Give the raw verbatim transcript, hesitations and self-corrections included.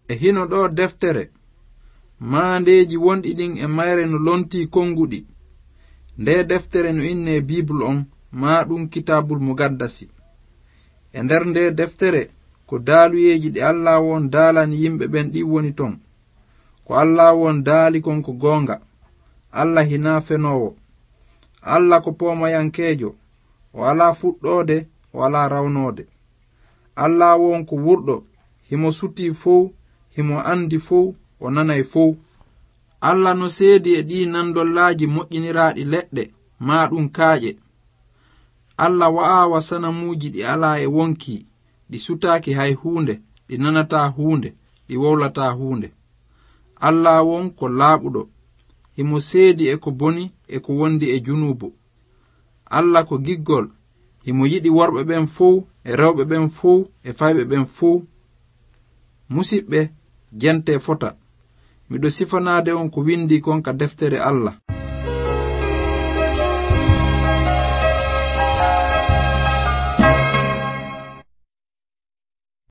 e hino ɗo deftere maandeji wonɗi ɗin e mayre no lonti konguɗi. Nde deftere no inne Bible on ma ɗum kitabul mugaddasi. E nder nde deftere ko daaluyeji ɗi Allah won daalani yimɓe ɓen ɗi woni ton. Ko Allah won daali kon ko gonga. Allah hina fenowo. Allah ko pomayankejo, o ala fuɗɗode, o ala rawnode. Allah won ko wurɗo, himo suti fow, himo andi fow, o nanay fow. Allah no seedi e ɗi nandollaji moƴƴiniraɗi leɗɗe ma ɗum kaaƴe. Allah wa'awa sanamuji ɗi ala e wonki, ɗi sutaki hay hunde, ɗi nanata hunde, ɗi wowlata hunde. Allah won ko laaɓuɗo, himo seedi e ko boni e ko wondi e junubu. Allah ko giggol, himo yiɗi worɓe ɓen fow e rewɓe ɓen fow e fayɓe ɓen fow. Musidɓe, jente fota, miɗo sifanade on ko windi kon ka deftere Allah.